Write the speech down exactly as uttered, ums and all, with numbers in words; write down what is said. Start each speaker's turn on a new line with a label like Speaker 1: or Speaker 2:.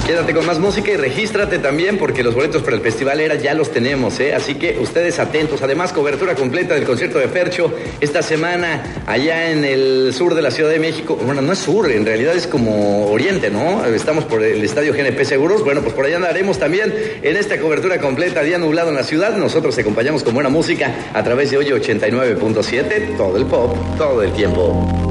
Speaker 1: Quédate con más música y regístrate también porque los boletos para el Festival Era ya los tenemos, ¿eh? Así que ustedes atentos. Además, cobertura completa del concierto de Fercho esta semana allá en el sur de la Ciudad de México. Bueno, no es sur, en realidad es como oriente, ¿no? Estamos por el Estadio G N P Seguros. Bueno, pues por allá andaremos también en esta cobertura completa, día nublado en la ciudad. Nosotros te acompañamos con buena música a través de Hoy ochenta y nueve punto siete, todo el pop, todo el tiempo.